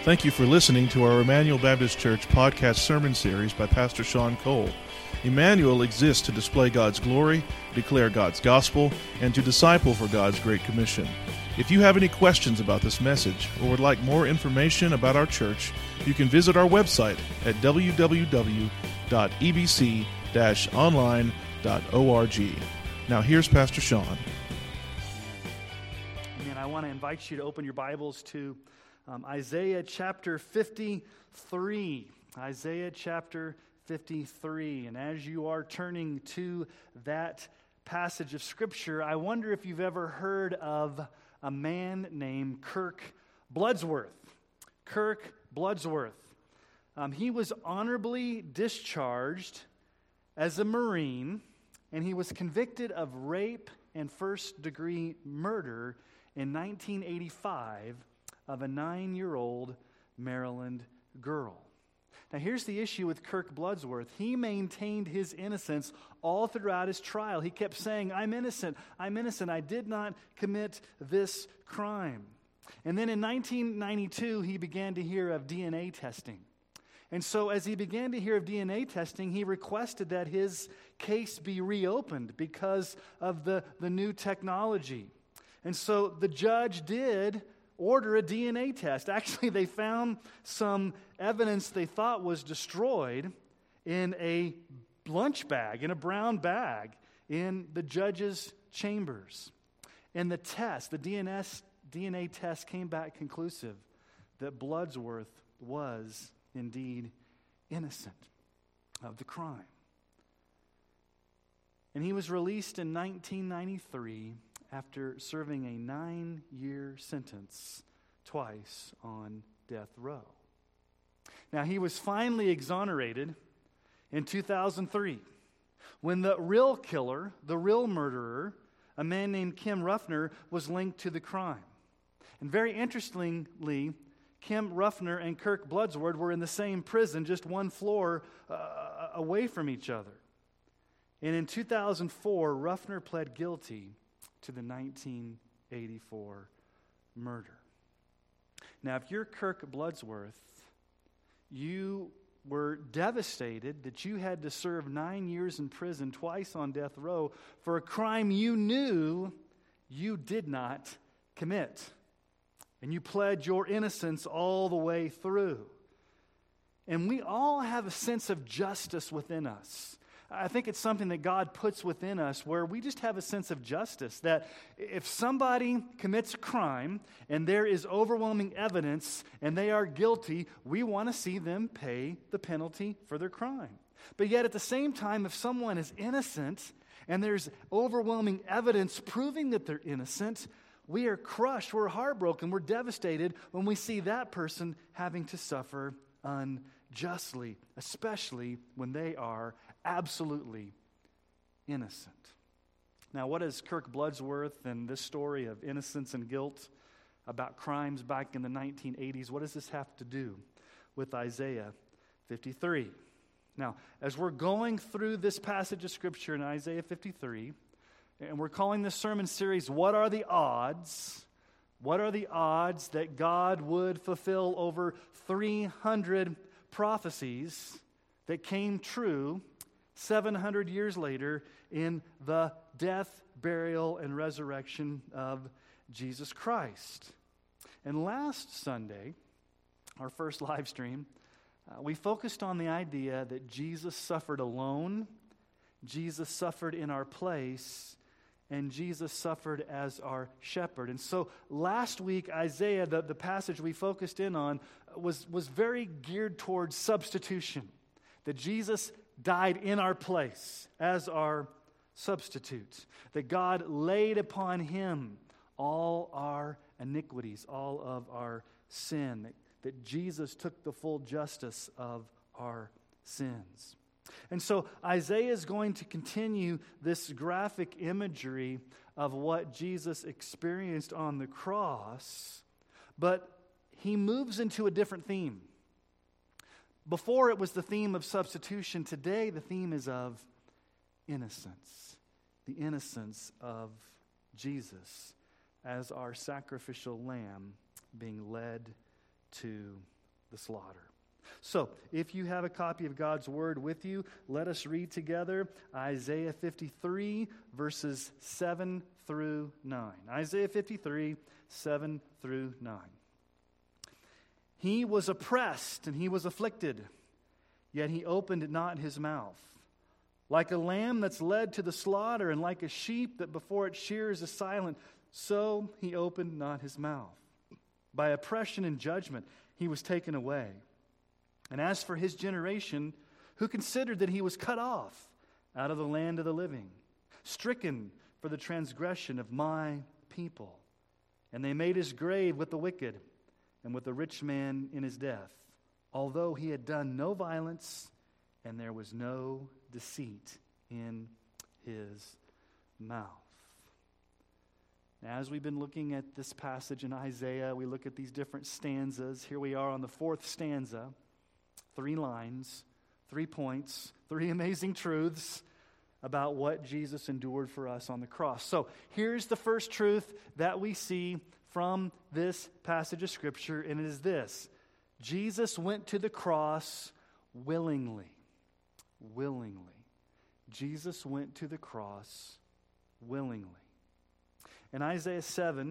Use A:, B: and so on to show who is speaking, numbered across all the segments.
A: Thank you for listening to our Emmanuel Baptist Church podcast sermon series by Pastor Sean Cole. Emmanuel exists to display God's glory, declare God's gospel, and to disciple for God's Great Commission. If you have any questions about this message or would like more information about our church, you can visit our website at www.ebc-online.org. Now here's Pastor Sean.
B: Amen. I want to invite you to open your Bibles to Isaiah chapter 53. Isaiah chapter 53. And as you are turning to that passage of Scripture, I wonder if you've ever heard of a man named Kirk Bloodsworth. Kirk Bloodsworth. He was honorably discharged as a Marine, and he was convicted of rape and first-degree murder in 1985 of a 9-year-old Maryland girl. Now here's the issue with Kirk Bloodsworth. He maintained his innocence all throughout his trial. He kept saying, I'm innocent, I did not commit this crime. And then in 1992, he began to hear of DNA testing. And so as he began to hear of DNA testing, he requested that his case be reopened because of the new technology. And so the judge did order a DNA test. Actually, they found some evidence they thought was destroyed in a lunch bag, in a brown bag, in the judge's chambers. And the DNA test came back conclusive that Bloodsworth was indeed innocent of the crime. And he was released in 1993 after serving a 9-year sentence twice on death row. Now, he was finally exonerated in 2003 when the real killer, the real murderer, a man named Kim Ruffner, was linked to the crime. And very interestingly, Kim Ruffner and Kirk Bloodsworth were in the same prison, just one floor away from each other. And in 2004, Ruffner pled guilty to the 1984 murder. Now, if you're Kirk Bloodsworth, you were devastated that you had to serve 9 years in prison, twice on death row, for a crime you knew you did not commit. And you pled your innocence all the way through. And we all have a sense of justice within us. I think it's something that God puts within us where we just have a sense of justice, that if somebody commits a crime and there is overwhelming evidence and they are guilty, we want to see them pay the penalty for their crime. But yet at the same time, if someone is innocent and there's overwhelming evidence proving that they're innocent, we are crushed, we're heartbroken, we're devastated when we see that person having to suffer unjustly, especially when they are absolutely innocent. Now, what does Kirk Bloodsworth and this story of innocence and guilt about crimes back in the 1980s, what does this have to do with Isaiah 53? Now, as we're going through this passage of Scripture in Isaiah 53, and we're calling this sermon series, What Are the Odds? What are the odds that God would fulfill over 300 prophecies that came true 700 years later in the death, burial, and resurrection of Jesus Christ? And last Sunday, our first live stream, we focused on the idea that Jesus suffered alone, Jesus suffered in our place, and Jesus suffered as our shepherd. And so last week, Isaiah, the passage we focused in on, was very geared towards substitution. That Jesus died in our place as our substitute. That God laid upon him all our iniquities, all of our sin. That Jesus took the full justice of our sins. And so Isaiah is going to continue this graphic imagery of what Jesus experienced on the cross, but he moves into a different theme. Before it was the theme of substitution. Today the theme is of innocence. The innocence of Jesus as our sacrificial lamb being led to the slaughter. So, if you have a copy of God's Word with you, let us read together Isaiah 53, verses 7 through 9. Isaiah 53, 7 through 9. He was oppressed and he was afflicted, yet he opened not his mouth. Like a lamb that's led to the slaughter, and like a sheep that before its shears is silent, so he opened not his mouth. By oppression and judgment he was taken away. And as for his generation, who considered that he was cut off out of the land of the living, stricken for the transgression of my people. And they made his grave with the wicked and with the rich man in his death, although he had done no violence and there was no deceit in his mouth. Now, as we've been looking at this passage in Isaiah, we look at these different stanzas. Here we are on the fourth stanza. 3 lines, 3 points, 3 amazing truths about what Jesus endured for us on the cross. So here's the first truth that we see from this passage of Scripture, and it is this: Jesus went to the cross willingly. Willingly. Jesus went to the cross willingly. In Isaiah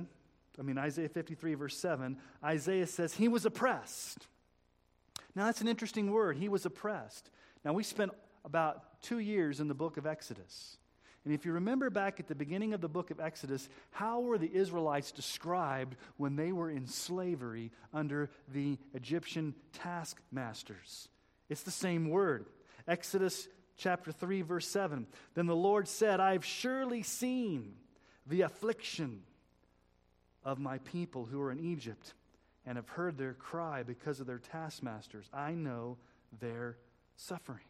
B: 53, verse 7, Isaiah says he was oppressed. Now, that's an interesting word. He was oppressed. Now, we spent about 2 years in the book of Exodus. And if you remember back at the beginning of the book of Exodus, how were the Israelites described when they were in slavery under the Egyptian taskmasters? It's the same word. Exodus chapter 3, verse 7. Then the Lord said, I've surely seen the affliction of my people who are in Egypt, and have heard their cry because of their taskmasters. I know their sufferings.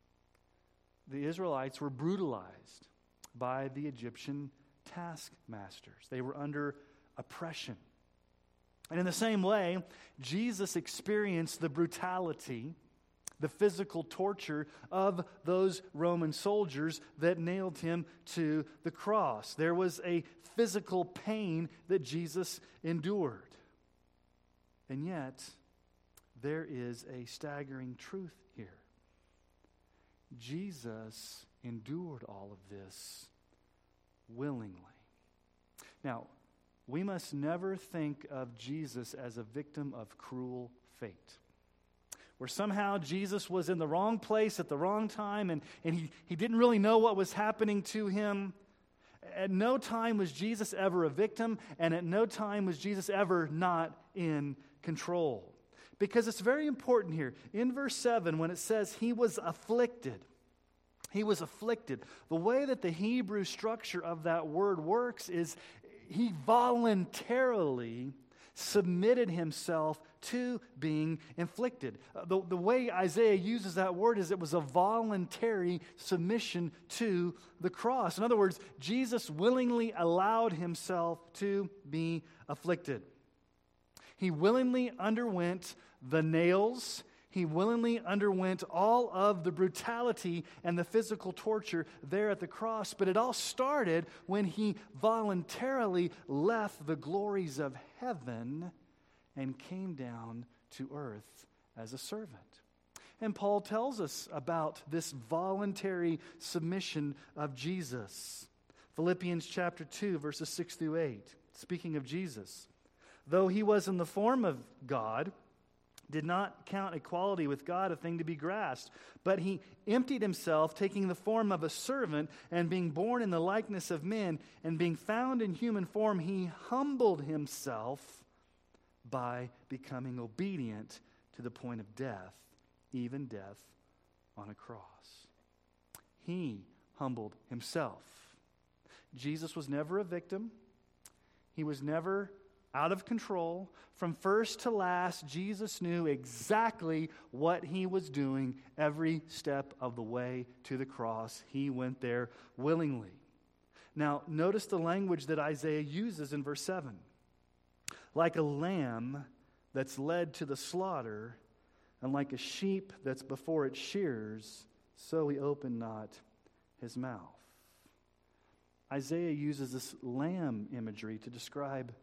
B: The Israelites were brutalized by the Egyptian taskmasters. They were under oppression. And in the same way, Jesus experienced the brutality, the physical torture of those Roman soldiers that nailed him to the cross. There was a physical pain that Jesus endured. And yet, there is a staggering truth here. Jesus endured all of this willingly. Now, we must never think of Jesus as a victim of cruel fate, where somehow Jesus was in the wrong place at the wrong time and he didn't really know what was happening to him. At no time was Jesus ever a victim, and at no time was Jesus ever not in control. Because it's very important here. In verse 7, when it says he was afflicted, he was afflicted. The way that the Hebrew structure of that word works is he voluntarily submitted himself to being inflicted. The way Isaiah uses that word is it was a voluntary submission to the cross. In other words, Jesus willingly allowed himself to be afflicted. He willingly underwent the nails. He willingly underwent all of the brutality and the physical torture there at the cross. But it all started when he voluntarily left the glories of heaven and came down to earth as a servant. And Paul tells us about this voluntary submission of Jesus. Philippians chapter 2, verses 6 through 8, speaking of Jesus. Though he was in the form of God, did not count equality with God a thing to be grasped, but he emptied himself, taking the form of a servant, and being born in the likeness of men, and being found in human form, he humbled himself by becoming obedient to the point of death, even death on a cross. He humbled himself. Jesus was never a victim. He was never out of control. From first to last, Jesus knew exactly what he was doing every step of the way to the cross. He went there willingly. Now, notice the language that Isaiah uses in verse 7. Like a lamb that's led to the slaughter, and like a sheep that's before its shears, so he opened not his mouth. Isaiah uses this lamb imagery to describe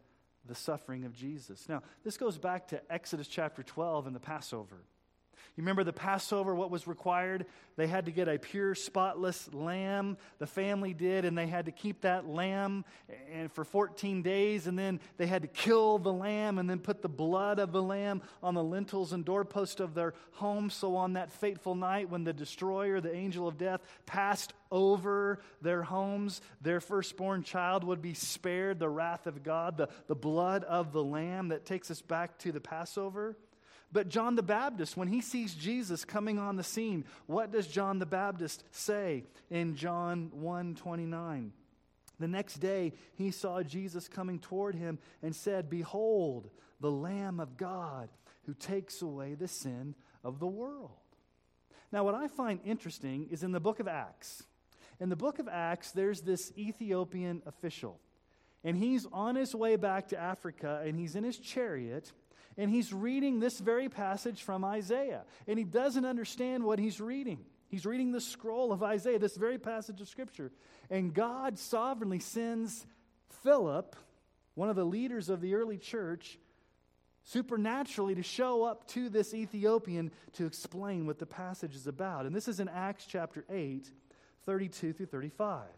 B: the suffering of Jesus. Now, this goes back to Exodus chapter 12 and the Passover. You remember the Passover, what was required? They had to get a pure, spotless lamb. The family did, and they had to keep that lamb and for 14 days, and then they had to kill the lamb and then put the blood of the lamb on the lintels and doorposts of their home. So on that fateful night when the destroyer, the angel of death, passed over their homes, their firstborn child would be spared the wrath of God, the blood of the lamb. That takes us back to the Passover. But John the Baptist, when he sees Jesus coming on the scene, what does John the Baptist say in John 1:29? The next day he saw Jesus coming toward him and said, "Behold, the Lamb of God who takes away the sin of the world." Now, what I find interesting is in the book of Acts. In the book of Acts, there's this Ethiopian official. And he's on his way back to Africa, and he's in his chariot, and he's reading this very passage from Isaiah. And he doesn't understand what he's reading. He's reading the scroll of Isaiah, this very passage of Scripture. And God sovereignly sends Philip, one of the leaders of the early church, supernaturally to show up to this Ethiopian to explain what the passage is about. And this is in Acts chapter 8, 32 through 35.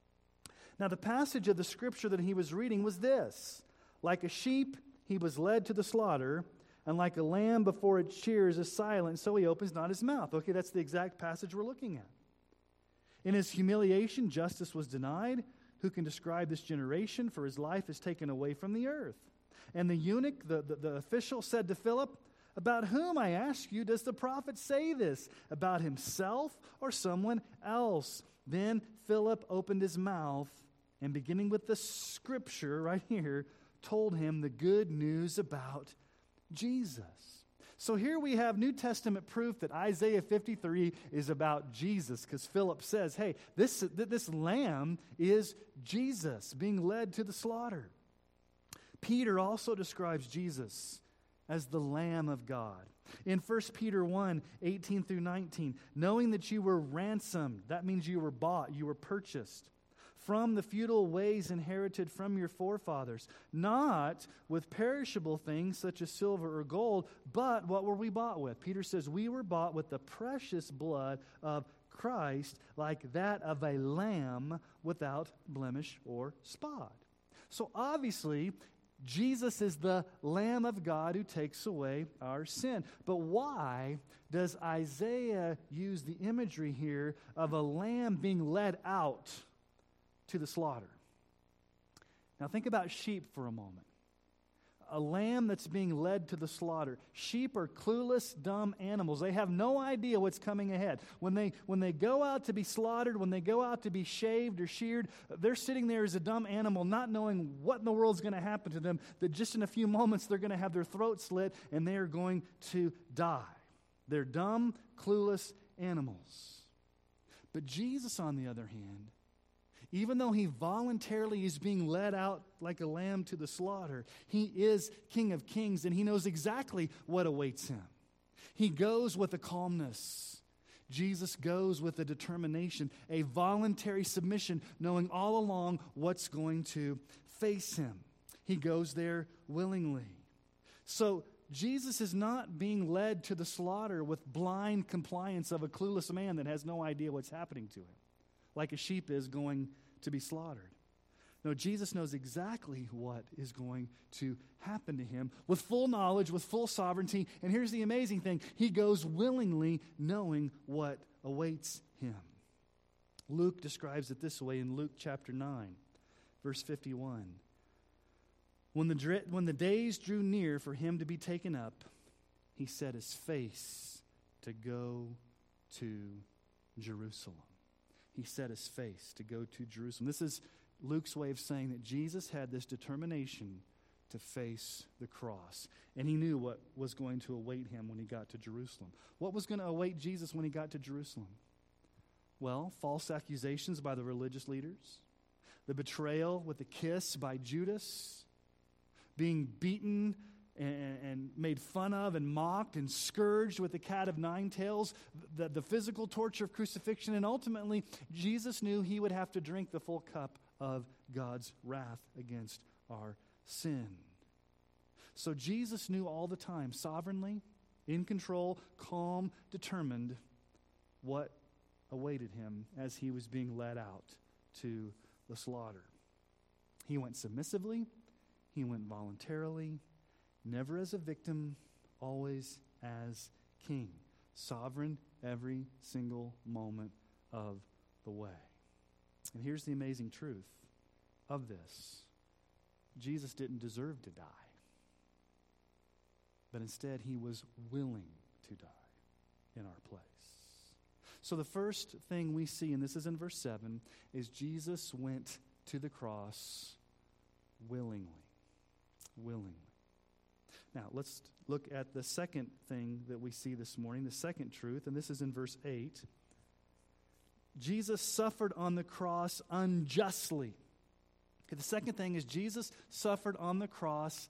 B: Now, the passage of the Scripture that he was reading was this: "Like a sheep, he was led to the slaughter, and like a lamb before its shears is silent, so he opens not his mouth." Okay, that's the exact passage we're looking at. "In his humiliation, justice was denied. Who can describe this generation? For his life is taken away from the earth." And the eunuch, the official, said to Philip, "About whom, I ask you, does the prophet say this? About himself or someone else?" Then Philip opened his mouth, and beginning with the Scripture right here, told him the good news about Jesus. So here we have New Testament proof that Isaiah 53 is about Jesus, because Philip says, hey, this lamb is Jesus being led to the slaughter. Peter also describes Jesus as the Lamb of God. In 1 Peter 1, 18 through 19, "Knowing that you were ransomed," that means you were bought, you were purchased, "from the feudal ways inherited from your forefathers, not with perishable things such as silver or gold, but" what were we bought with? Peter says, "We were bought with the precious blood of Christ, like that of a lamb without blemish or spot." So obviously, Jesus is the Lamb of God who takes away our sin. But why does Isaiah use the imagery here of a lamb being led out to the slaughter? Now think about sheep for a moment. A lamb that's being led to the slaughter. Sheep are clueless, dumb animals. They have no idea what's coming ahead. When they go out to be slaughtered, when they go out to be shaved or sheared, they're sitting there as a dumb animal, not knowing what in the world's going to happen to them, that just in a few moments they're going to have their throat slit and they are going to die. They're dumb, clueless animals. But Jesus, on the other hand, even though he voluntarily is being led out like a lamb to the slaughter, he is King of Kings, and he knows exactly what awaits him. He goes with a calmness. Jesus goes with a determination, a voluntary submission, knowing all along what's going to face him. He goes there willingly. So Jesus is not being led to the slaughter with blind compliance of a clueless man that has no idea what's happening to him, like a sheep is going to be slaughtered. No, Jesus knows exactly what is going to happen to him with full knowledge, with full sovereignty. And here's the amazing thing: he goes willingly, knowing what awaits him. Luke describes it this way in Luke chapter 9, verse 51. When the days drew near for him to be taken up, he set his face to go to Jerusalem. He set his face to go to Jerusalem. This is Luke's way of saying that Jesus had this determination to face the cross. And he knew what was going to await him when he got to Jerusalem. What was going to await Jesus when he got to Jerusalem? Well, false accusations by the religious leaders, the betrayal with a kiss by Judas, being beaten and made fun of and mocked and scourged with the cat of nine tails, the physical torture of crucifixion, and ultimately Jesus knew he would have to drink the full cup of God's wrath against our sin. So Jesus knew all the time, sovereignly, in control, calm, determined, what awaited him as he was being led out to the slaughter. He went submissively, he went voluntarily, never as a victim, always as king, sovereign every single moment of the way. And here's the amazing truth of this. Jesus didn't deserve to die, but instead he was willing to die in our place. So the first thing we see, and this is in verse 7, is Jesus went to the cross willingly. Willingly. Now, let's look at the second thing that we see this morning, the second truth, and this is in verse 8. Jesus suffered on the cross unjustly. Okay, the second thing is Jesus suffered on the cross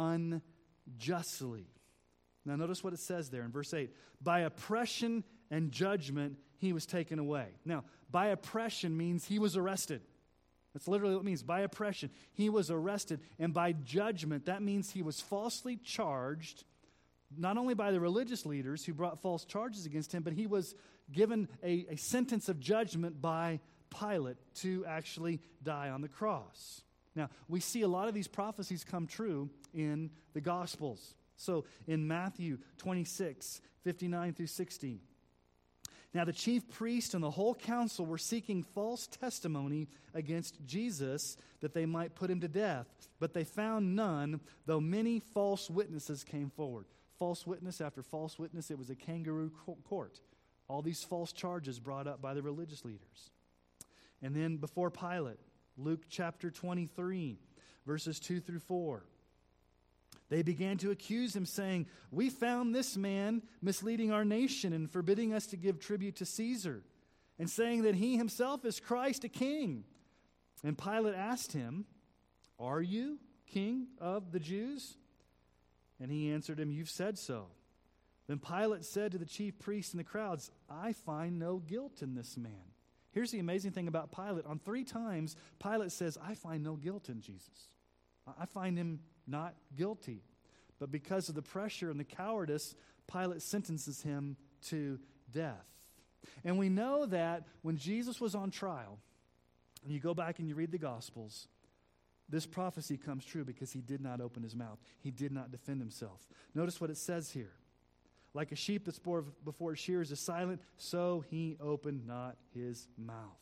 B: unjustly. Now, notice what it says there in verse 8. By oppression and judgment, he was taken away. Now, by oppression means he was arrested. That's literally what it means. By oppression, he was arrested. And by judgment, that means he was falsely charged, not only by the religious leaders who brought false charges against him, but he was given a sentence of judgment by Pilate to actually die on the cross. Now, we see a lot of these prophecies come true in the Gospels. So, in Matthew 26, 59 through 60, now the chief priest and the whole council were seeking false testimony against Jesus that they might put him to death. But they found none, though many false witnesses came forward. False witness after false witness, it was a kangaroo court. All these false charges brought up by the religious leaders. And then before Pilate, Luke chapter 23, verses 2 through 4. They began to accuse him, saying, "We found this man misleading our nation and forbidding us to give tribute to Caesar, and saying that he himself is Christ, a king." And Pilate asked him, "Are you king of the Jews?" And he answered him, "You've said so." Then Pilate said to the chief priests and the crowds, "I find no guilt in this man." Here's the amazing thing about Pilate. On 3 times, Pilate says, "I find no guilt in Jesus. I find him not guilty." But because of the pressure and the cowardice, Pilate sentences him to death. And we know that when Jesus was on trial, and you go back and you read the Gospels, this prophecy comes true because he did not open his mouth. He did not defend himself. Notice what it says here. Like a sheep that's before its shearers is silent, so he opened not his mouth.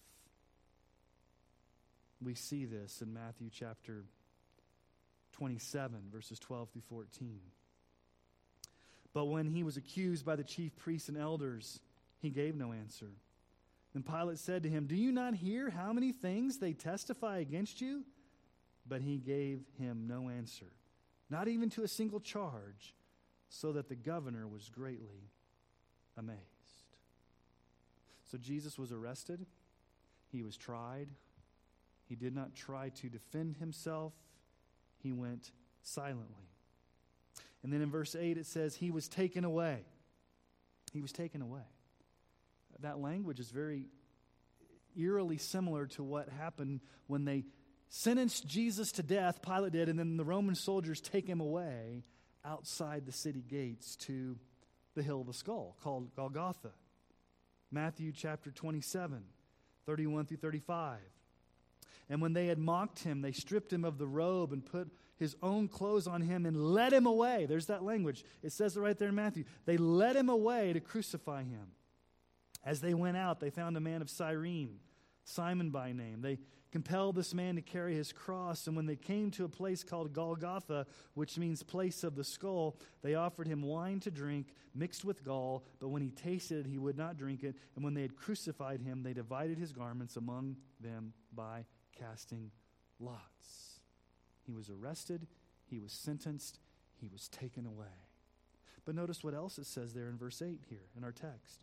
B: We see this in Matthew chapter 27, verses 12 through 14. But when he was accused by the chief priests and elders, he gave no answer. Then Pilate said to him, "Do you not hear how many things they testify against you?" But he gave him no answer, not even to a single charge, so that the governor was greatly amazed. So Jesus was arrested. He was tried. He did not try to defend himself. He went silently. And then in verse 8 it says, he was taken away. He was taken away. That language is very eerily similar to what happened when they sentenced Jesus to death, Pilate did, and then the Roman soldiers take him away outside the city gates to the hill of the skull called Golgotha. Matthew chapter 27, 31 through 35. And when they had mocked him, they stripped him of the robe and put his own clothes on him and led him away. There's that language. It says it right there in Matthew. They led him away to crucify him. As they went out, they found a man of Cyrene, Simon by name. They compelled this man to carry his cross, and when they came to a place called Golgotha, which means place of the skull, they offered him wine to drink mixed with gall, but when he tasted it, he would not drink it. And when they had crucified him, they divided his garments among them by casting lots. He was arrested, he was sentenced, he was taken away. But notice what else it says there in verse 8 here in our text.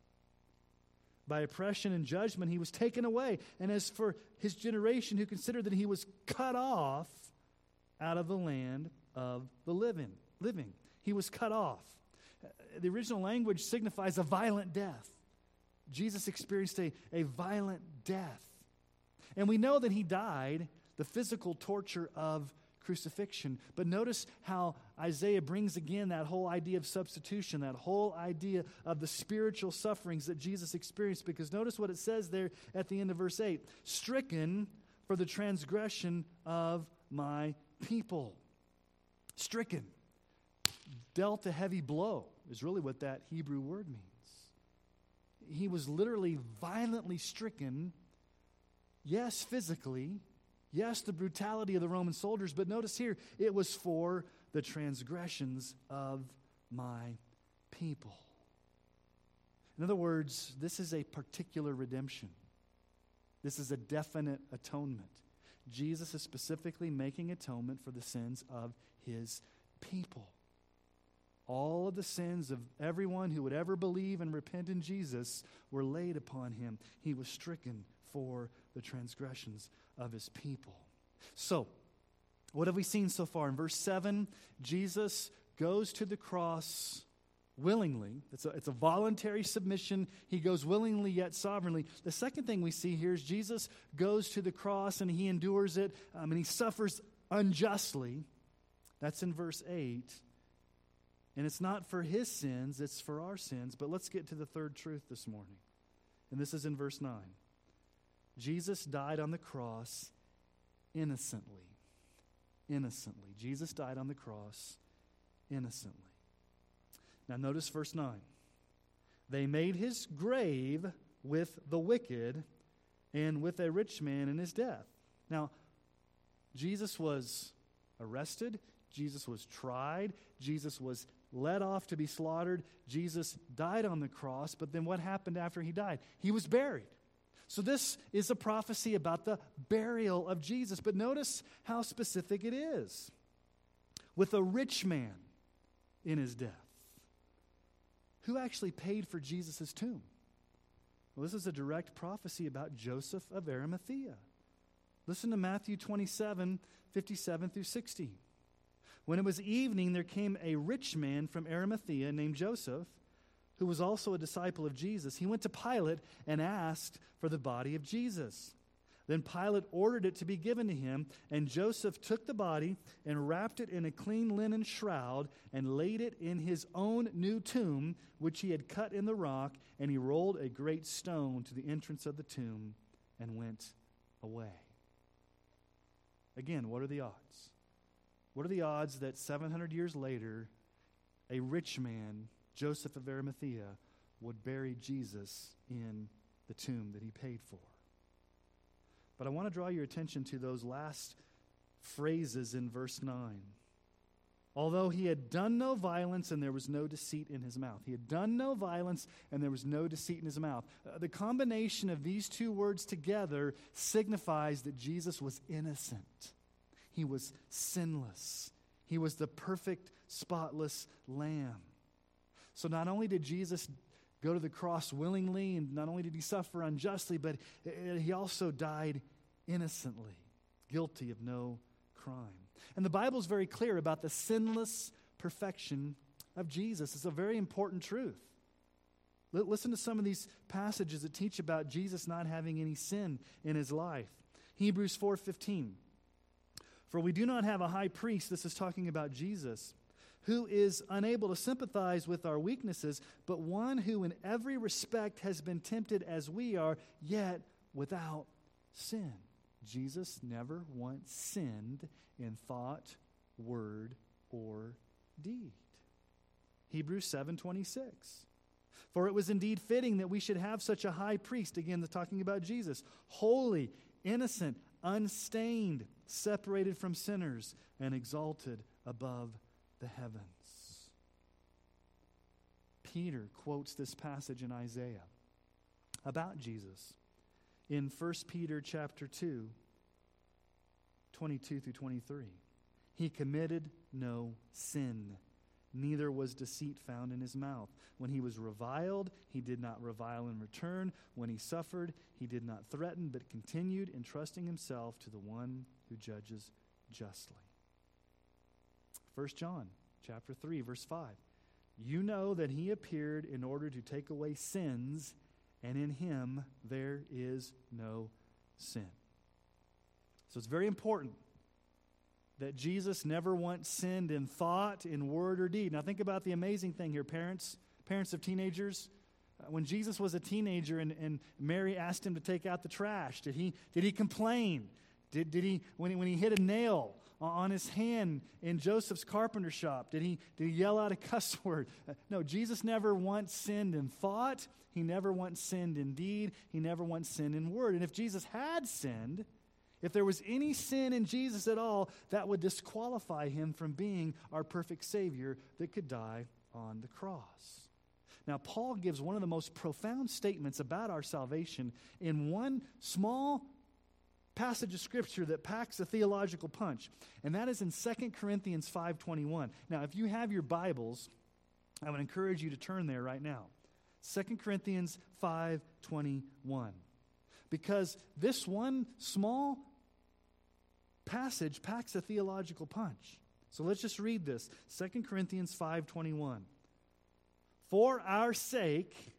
B: By oppression and judgment he was taken away. And as for his generation who considered that he was cut off out of the land of the living. He was cut off. The original language signifies a violent death. Jesus experienced a violent death. And we know that he died the physical torture of crucifixion. But notice how Isaiah brings again that whole idea of substitution, that whole idea of the spiritual sufferings that Jesus experienced. Because notice what it says there at the end of verse 8. Stricken for the transgression of my people. Stricken. Dealt a heavy blow is really what that Hebrew word means. He was literally violently stricken. Yes, physically. Yes, the brutality of the Roman soldiers. But notice here, it was for the transgressions of my people. In other words, this is a particular redemption. This is a definite atonement. Jesus is specifically making atonement for the sins of his people. All of the sins of everyone who would ever believe and repent in Jesus were laid upon him. He was stricken for the transgressions of his people. So, what have we seen so far? In verse 7, Jesus goes to the cross willingly. It's a voluntary submission. He goes willingly yet sovereignly. The second thing we see here is Jesus goes to the cross and he endures it, and he suffers unjustly. That's in verse 8. And it's not for his sins, it's for our sins. But let's get to the third truth this morning. And this is in verse 9. Jesus died on the cross innocently. Innocently. Jesus died on the cross innocently. Now notice verse 9. They made his grave with the wicked and with a rich man in his death. Now, Jesus was arrested. Jesus was tried. Jesus was led off to be slaughtered. Jesus died on the cross. But then what happened after he died? He was buried. So this is a prophecy about the burial of Jesus. But notice how specific it is. With a rich man in his death. Who actually paid for Jesus' tomb? Well, this is a direct prophecy about Joseph of Arimathea. Listen to Matthew 27, 57 through 60. When it was evening, there came a rich man from Arimathea named Joseph, who was also a disciple of Jesus. He went to Pilate and asked for the body of Jesus. Then Pilate ordered it to be given to him, and Joseph took the body and wrapped it in a clean linen shroud and laid it in his own new tomb, which he had cut in the rock, and he rolled a great stone to the entrance of the tomb and went away. Again, what are the odds? What are the odds that 700 years later, a rich man, Joseph of Arimathea, would bury Jesus in the tomb that he paid for? But I want to draw your attention to those last phrases in verse 9. Although he had done no violence and there was no deceit in his mouth. He had done no violence and there was no deceit in his mouth. The combination of these two words together signifies that Jesus was innocent. He was sinless. He was the perfect, spotless lamb. So not only did Jesus go to the cross willingly, and not only did he suffer unjustly, but he also died innocently, guilty of no crime. And the Bible is very clear about the sinless perfection of Jesus. It's a very important truth. Listen to some of these passages that teach about Jesus not having any sin in his life. Hebrews 4:15. For we do not have a high priest, this is talking about Jesus, who is unable to sympathize with our weaknesses, but one who in every respect has been tempted as we are, yet without sin. Jesus never once sinned in thought, word, or deed. Hebrews 7:26. For it was indeed fitting that we should have such a high priest, again, talking about Jesus, holy, innocent, unstained, separated from sinners, and exalted above the heavens. Peter quotes this passage in Isaiah about Jesus in 1 Peter chapter 2, 22 through 23. He committed no sin, neither was deceit found in his mouth. When he was reviled, he did not revile in return. When he suffered, he did not threaten, but continued entrusting himself to the one who judges justly. 1 John chapter 3, verse 5. You know that he appeared in order to take away sins, and in him there is no sin. So it's very important that Jesus never once sinned in thought, in word, or deed. Now think about the amazing thing here, parents of teenagers. When Jesus was a teenager and Mary asked him to take out the trash, did he complain? Did he when he hit a nail on his hand in Joseph's carpenter shop, did he yell out a cuss word? No, Jesus never once sinned in thought. He never once sinned in deed. He never once sinned in word. And if Jesus had sinned, if there was any sin in Jesus at all, that would disqualify him from being our perfect Savior that could die on the cross. Now, Paul gives one of the most profound statements about our salvation in one small passage of Scripture that packs a theological punch, and that is in 2 Corinthians 5:21. Now, if you have your Bibles, I would encourage you to turn there right now. 2 Corinthians 5:21. Because this one small passage packs a theological punch. So let's just read this. 2 Corinthians 5:21. For our sake,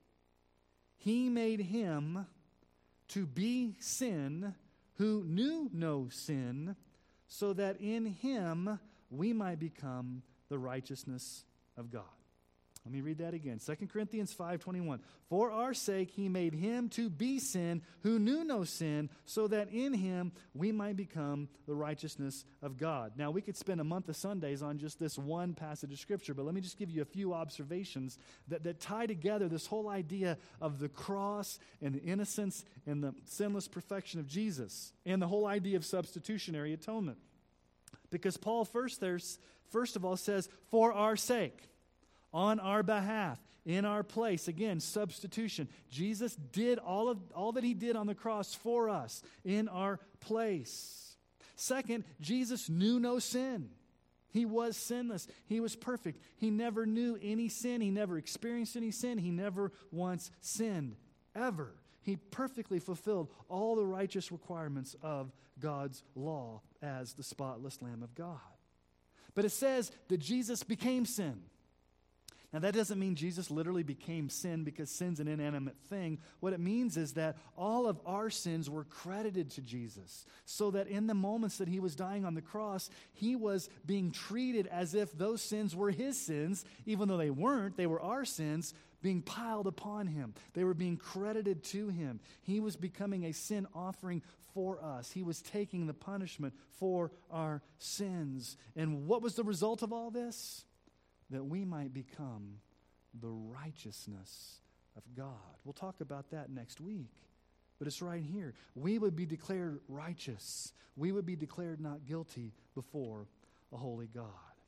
B: he made him to be sin who knew no sin, so that in him we might become the righteousness of God. Let me read that again. 2 Corinthians 5:21. For our sake he made him to be sin who knew no sin, so that in him we might become the righteousness of God. Now, we could spend a month of Sundays on just this one passage of Scripture, but let me just give you a few observations that tie together this whole idea of the cross and the innocence and the sinless perfection of Jesus and the whole idea of substitutionary atonement. Because Paul first of all says, for our sake. On our behalf, in our place. Again, substitution. Jesus did all that he did on the cross for us in our place. Second, Jesus knew no sin. He was sinless. He was perfect. He never knew any sin. He never experienced any sin. He never once sinned, ever. He perfectly fulfilled all the righteous requirements of God's law as the spotless Lamb of God. But it says that Jesus became sin. Now, that doesn't mean Jesus literally became sin because sin's an inanimate thing. What it means is that all of our sins were credited to Jesus, so that in the moments that he was dying on the cross, he was being treated as if those sins were his sins, even though they weren't. They were our sins being piled upon him. They were being credited to him. He was becoming a sin offering for us. He was taking the punishment for our sins. And what was the result of all this? That we might become the righteousness of God. We'll talk about that next week. But it's right here. We would be declared righteous. We would be declared not guilty before a holy God.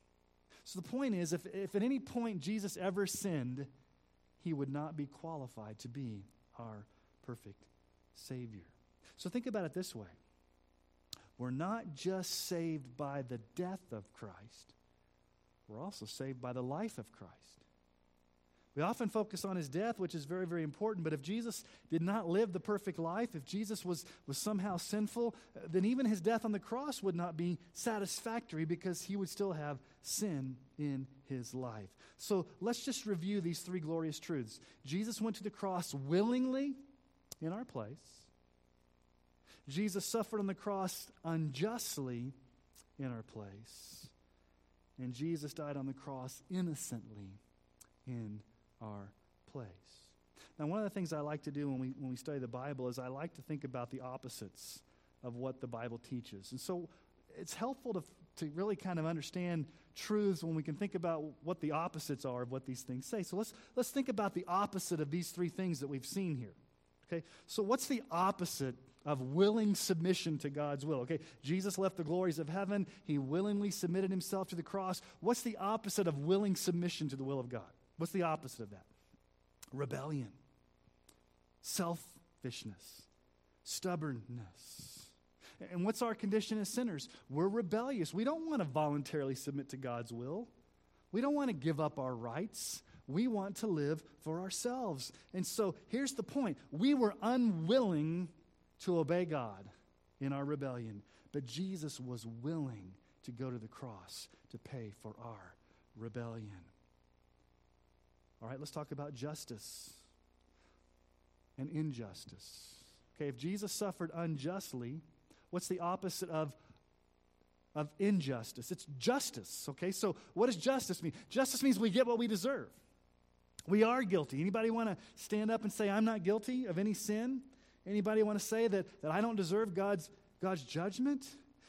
B: So the point is, if at any point Jesus ever sinned, he would not be qualified to be our perfect Savior. So think about it this way. We're not just saved by the death of Christ. We're also saved by the life of Christ. We often focus on his death, which is very, very important, but if Jesus did not live the perfect life, if Jesus was somehow sinful, then even his death on the cross would not be satisfactory because he would still have sin in his life. So let's just review these three glorious truths. Jesus went to the cross willingly in our place. Jesus suffered on the cross unjustly in our place. And Jesus died on the cross innocently in our place. Now, one of the things I like to do when we study the Bible is I like to think about the opposites of what the Bible teaches. And so it's helpful to really kind of understand truths when we can think about what the opposites are of what these things say. So let's think about the opposite of these three things that we've seen here. Okay? So what's the opposite of willing submission to God's will? Okay, Jesus left the glories of heaven. He willingly submitted himself to the cross. What's the opposite of willing submission to the will of God? What's the opposite of that? Rebellion, selfishness, stubbornness. And what's our condition as sinners? We're rebellious. We don't want to voluntarily submit to God's will. We don't want to give up our rights. We want to live for ourselves. And so here's the point. We were unwilling to obey God in our rebellion. But Jesus was willing to go to the cross to pay for our rebellion. All right, let's talk about justice and injustice. Okay, if Jesus suffered unjustly, what's the opposite of of injustice. It's justice, okay? So what does justice mean? Justice means we get what we deserve. We are guilty. Anybody want to stand up and say, I'm not guilty of any sin? Anybody want to say that I don't deserve God's judgment?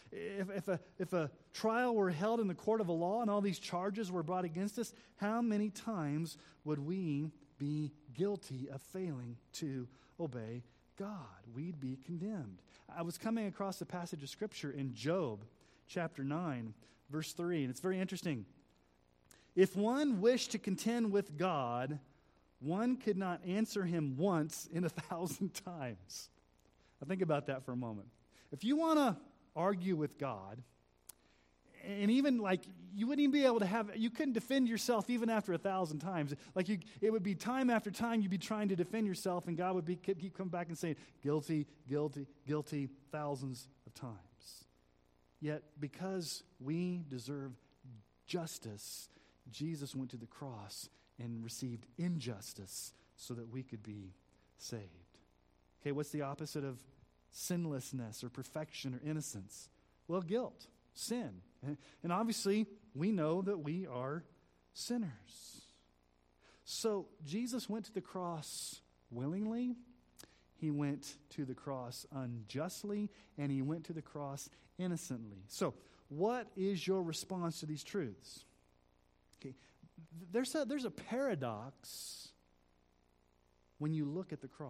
B: If a trial were held in the court of a law and all these charges were brought against us, how many times would we be guilty of failing to obey God? We'd be condemned. I was coming across a passage of Scripture in Job chapter 9, verse 3, and it's very interesting. If one wished to contend with God, one could not answer him once in 1,000 times. Now think about that for a moment. If you want to argue with God, and even you wouldn't even be able to you couldn't defend yourself even after 1,000 times. It would be time after time you'd be trying to defend yourself, and God would keep coming back and saying, guilty, guilty, guilty, thousands of times. Yet, because we deserve justice, Jesus went to the cross and received injustice so that we could be saved. Okay, what's the opposite of sinlessness or perfection or innocence? Well, guilt, sin. And obviously, we know that we are sinners. So, Jesus went to the cross willingly, he went to the cross unjustly, and he went to the cross innocently. So, what is your response to these truths? Okay, there's a paradox when you look at the cross.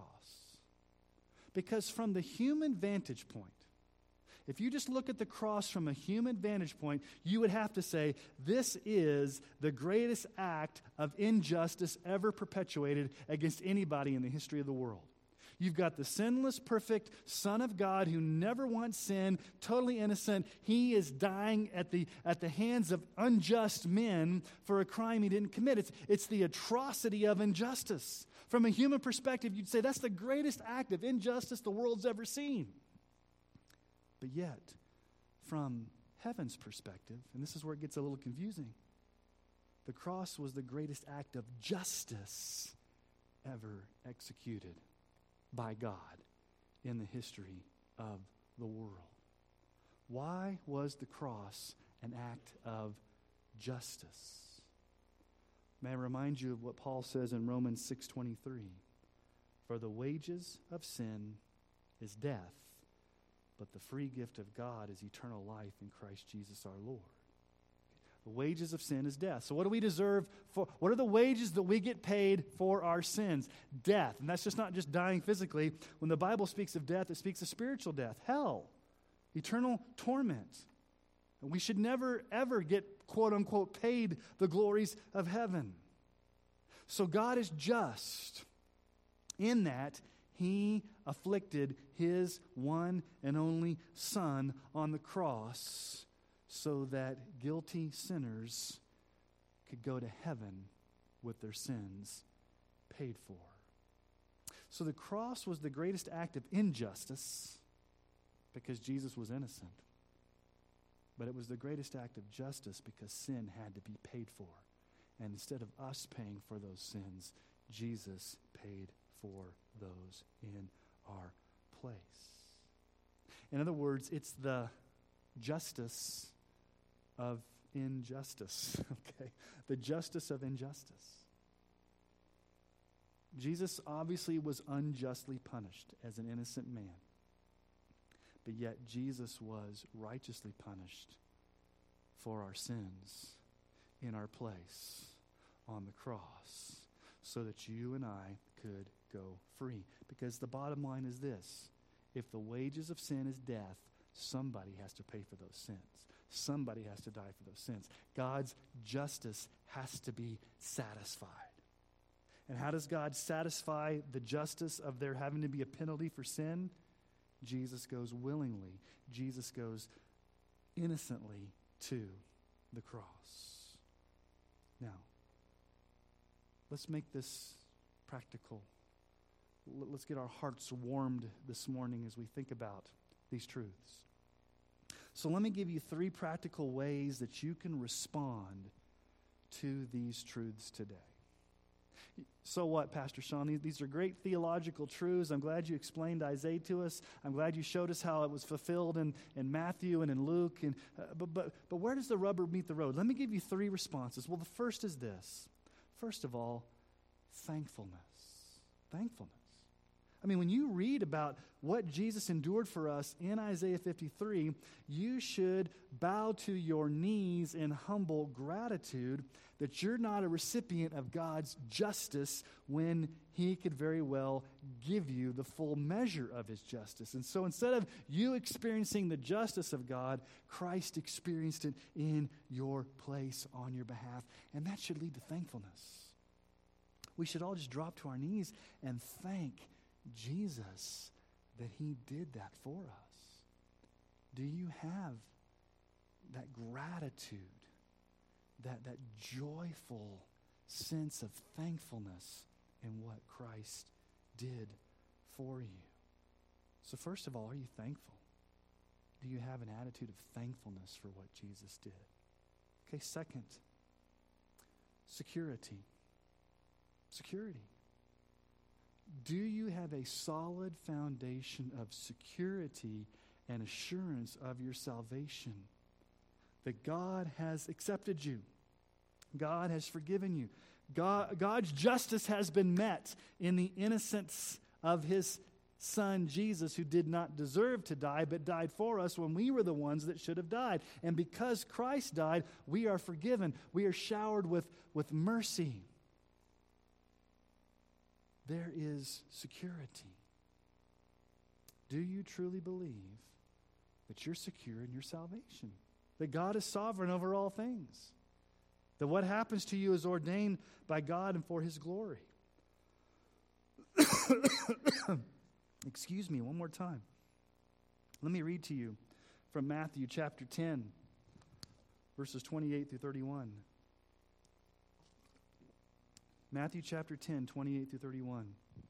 B: Because from the human vantage point, if you just look at the cross from a human vantage point, you would have to say, this is the greatest act of injustice ever perpetuated against anybody in the history of the world. You've got the sinless, perfect Son of God who never once sinned, totally innocent. He is dying at the hands of unjust men for a crime he didn't commit. It's the atrocity of injustice. From a human perspective, you'd say that's the greatest act of injustice the world's ever seen. But yet, from heaven's perspective, and this is where it gets a little confusing, the cross was the greatest act of justice ever executed by God in the history of the world. Why was the cross an act of justice? May I remind you of what Paul says in Romans 6:23. For the wages of sin is death, but the free gift of God is eternal life in Christ Jesus our Lord. The wages of sin is death. So what do we deserve for? What are the wages that we get paid for our sins? Death. And that's just not just dying physically. When the Bible speaks of death, it speaks of spiritual death, hell, eternal torment. And we should never, ever get, quote unquote, paid the glories of heaven. So God is just in that he afflicted his one and only Son on the cross so that guilty sinners could go to heaven with their sins paid for. So the cross was the greatest act of injustice because Jesus was innocent. But it was the greatest act of justice because sin had to be paid for. And instead of us paying for those sins, Jesus paid for those in our place. In other words, it's the justice of injustice, okay? The justice of injustice. Jesus obviously was unjustly punished as an innocent man. But yet Jesus was righteously punished for our sins in our place on the cross so that you and I could go free. Because the bottom line is this: if the wages of sin is death, somebody has to pay for those sins. Somebody has to die for those sins. God's justice has to be satisfied. And how does God satisfy the justice of there having to be a penalty for sin? Jesus goes willingly. Jesus goes innocently to the cross. Now, let's make this practical. Let's get our hearts warmed this morning as we think about these truths. So let me give you 3 practical ways that you can respond to these truths today. So what, Pastor Sean? These are great theological truths. I'm glad you explained Isaiah to us. I'm glad you showed us how it was fulfilled in Matthew and in Luke. But where does the rubber meet the road? Let me give you 3 responses. Well, the first is this. First of all, thankfulness. Thankfulness. I mean, when you read about what Jesus endured for us in Isaiah 53, you should bow to your knees in humble gratitude that you're not a recipient of God's justice when He could very well give you the full measure of His justice. And so instead of you experiencing the justice of God, Christ experienced it in your place on your behalf. And that should lead to thankfulness. We should all just drop to our knees and thank Jesus that He did that for us. Do you have that gratitude, that joyful sense of thankfulness in what Christ did for you? So first of all, are you thankful? Do you have an attitude of thankfulness for what Jesus did? Okay, second, security. Security. Do you have a solid foundation of security and assurance of your salvation? That God has accepted you. God has forgiven you. God's justice has been met in the innocence of His Son, Jesus, who did not deserve to die, but died for us when we were the ones that should have died. And because Christ died, we are forgiven. We are showered with mercy. There is security. Do you truly believe that you're secure in your salvation? That God is sovereign over all things? That what happens to you is ordained by God and for His glory? Excuse me, one more time. Let me read to you from Matthew chapter 10, verses 28 through 31. Matthew chapter 10, 28 through 31.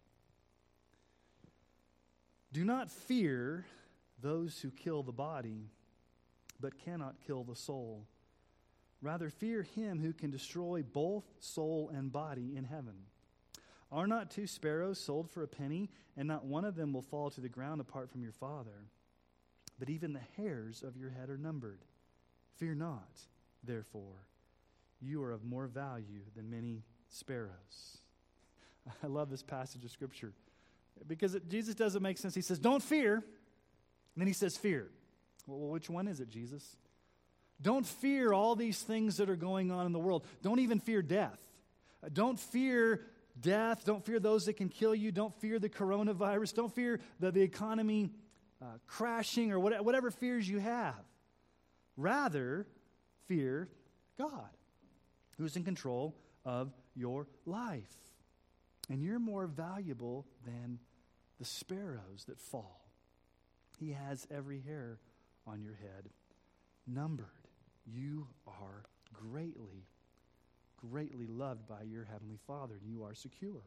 B: Do not fear those who kill the body, but cannot kill the soul. Rather, fear Him who can destroy both soul and body in heaven. Are not 2 sparrows sold for a penny, and not one of them will fall to the ground apart from your Father? But even the hairs of your head are numbered. Fear not, therefore, you are of more value than many sparrows. I love this passage of Scripture because Jesus doesn't make sense. He says, don't fear. And then He says, fear. Well, which one is it, Jesus? Don't fear all these things that are going on in the world. Don't even fear death. Don't fear death. Don't fear those that can kill you. Don't fear the coronavirus. Don't fear the economy crashing or whatever fears you have. Rather, fear God, who's in control of your life. And you're more valuable than the sparrows that fall. He has every hair on your head numbered. You are greatly, greatly loved by your Heavenly Father, and you are secure.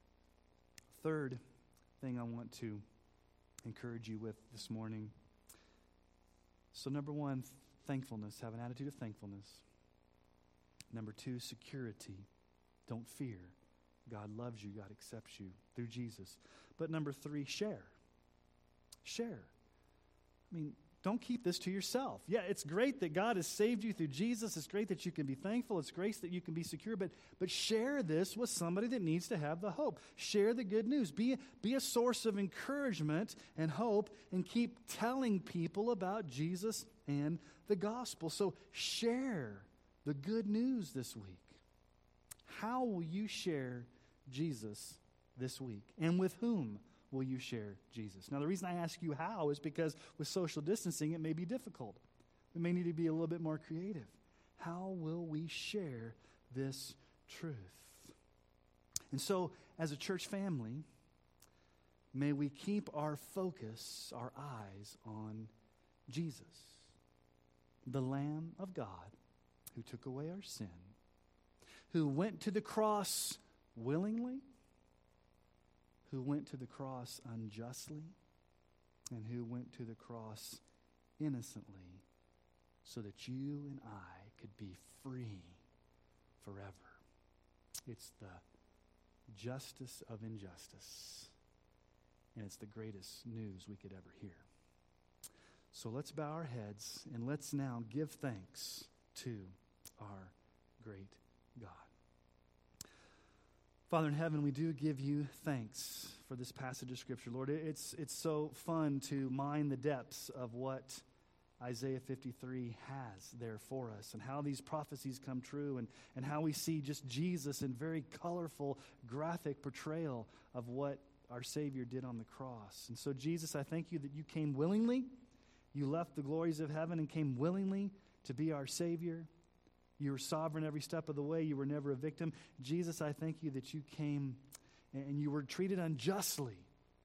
B: Third thing I want to encourage you with this morning. So number 1, thankfulness. Have an attitude of thankfulness. Number 2, security. Don't fear. God loves you. God accepts you through Jesus. But number 3, share. Share. I mean, don't keep this to yourself. Yeah, it's great that God has saved you through Jesus. It's great that you can be thankful. It's great that you can be secure. But share this with somebody that needs to have the hope. Share the good news. Be a source of encouragement and hope, and keep telling people about Jesus and the gospel. So share the good news this week. How will you share Jesus this week? And with whom will you share Jesus? Now, the reason I ask you how is because with social distancing, it may be difficult. We may need to be a little bit more creative. How will we share this truth? And so, as a church family, may we keep our focus, our eyes on Jesus, the Lamb of God who took away our sin, who went to the cross willingly, who went to the cross unjustly, and who went to the cross innocently so that you and I could be free forever. It's the justice of injustice. And it's the greatest news we could ever hear. So let's bow our heads and let's now give thanks to our great God. Father in heaven, we do give you thanks for this passage of Scripture. Lord, it's so fun to mine the depths of what Isaiah 53 has there for us, and how these prophecies come true, and how we see just Jesus in very colorful, graphic portrayal of what our Savior did on the cross. And so, Jesus, I thank you that you came willingly. You left the glories of heaven and came willingly to be our Savior. You were sovereign every step of the way. You were never a victim. Jesus, I thank you that you came and you were treated unjustly.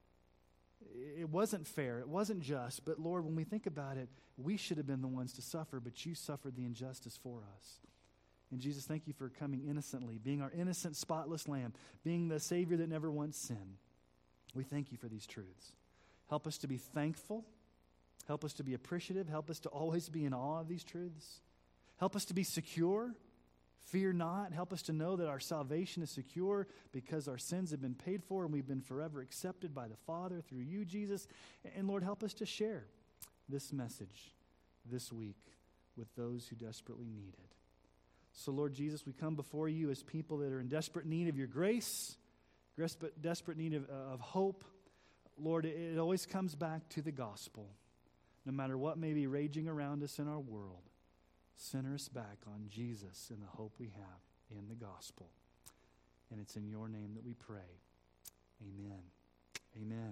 B: It wasn't fair. It wasn't just. But Lord, when we think about it, we should have been the ones to suffer, but you suffered the injustice for us. And Jesus, thank you for coming innocently, being our innocent, spotless lamb, being the Savior that never once sinned. We thank you for these truths. Help us to be thankful. Help us to be appreciative. Help us to always be in awe of these truths. Help us to be secure. Fear not. Help us to know that our salvation is secure because our sins have been paid for and we've been forever accepted by the Father through you, Jesus. And Lord, help us to share this message this week with those who desperately need it. So Lord Jesus, we come before you as people that are in desperate need of your grace, desperate need of hope. Lord, it always comes back to the gospel. No matter what may be raging around us in our world, center us back on Jesus and the hope we have in the gospel. And it's in your name that we pray. Amen. Amen.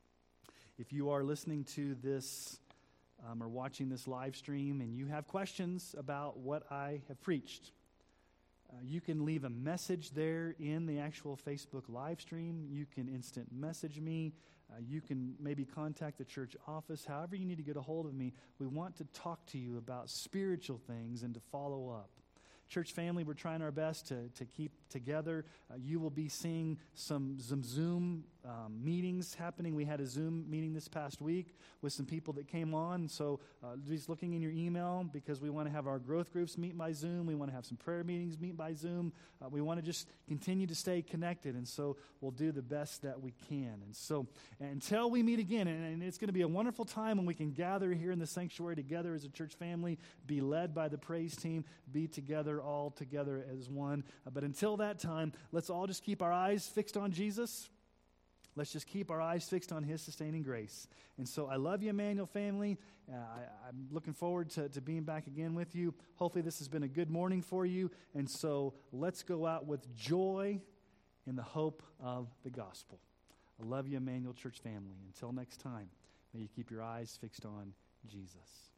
B: If you are listening to this or watching this live stream and you have questions about what I have preached, you can leave a message there in the actual Facebook live stream. You can instant message me. You can maybe contact the church office. However you need to get a hold of me, we want to talk to you about spiritual things and to follow up. Church family, we're trying our best to keep together. You will be seeing some Zoom meetings happening. We had a Zoom meeting this past week with some people that came on. So just looking in your email, because we want to have our growth groups meet by Zoom. We want to have some prayer meetings meet by Zoom. We want to just continue to stay connected. And so we'll do the best that we can. And so until we meet again, and it's going to be a wonderful time when we can gather here in the sanctuary together as a church family, be led by the praise team, be together, all together as one. But until that time, let's all just keep our eyes fixed on Jesus. Let's just keep our eyes fixed on his sustaining grace. And so I love you, Emmanuel family. I'm looking forward to being back again with you. Hopefully this has been a good morning for you. And so let's go out with joy in the hope of the gospel. I love you, Emmanuel Church family. Until next time, may you keep your eyes fixed on Jesus.